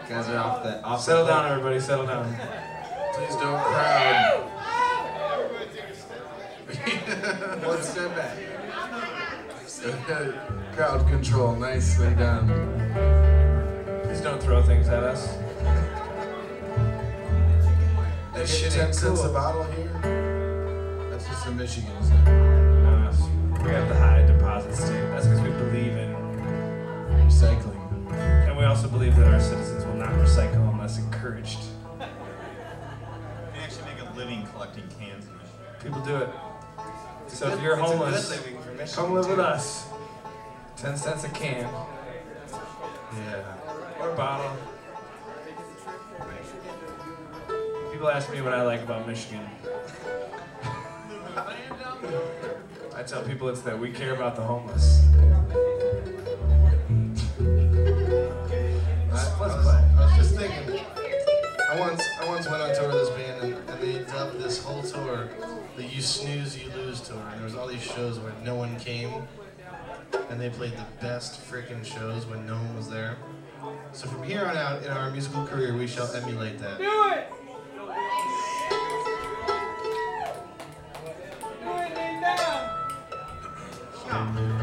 Guys are off Settle down, everybody, settle down. Please don't crowd. One step back. Crowd control, nicely done. Please don't throw things at us. That shit shit ain't 10 cents cool. a bottle here? That's just in Michigan, isn't it? We have the high deposits too. That's because we believe in, Recycling. and we also believe that our citizens will not recycle unless encouraged. They actually make a living collecting cans in Michigan. People do it. So if you're homeless, come live with us. 10 cents a can. Yeah. Or a bottle. People ask me what I like about Michigan. I tell people it's that we care about the homeless. I was just thinking, I once went on tour with this band and they dubbed this whole tour the You Snooze, You Lose tour. And there was all these shows where no one came and they played the best freaking shows when no one was there. So from here on out in our musical career, we shall emulate that. Do it! Do it, lean down!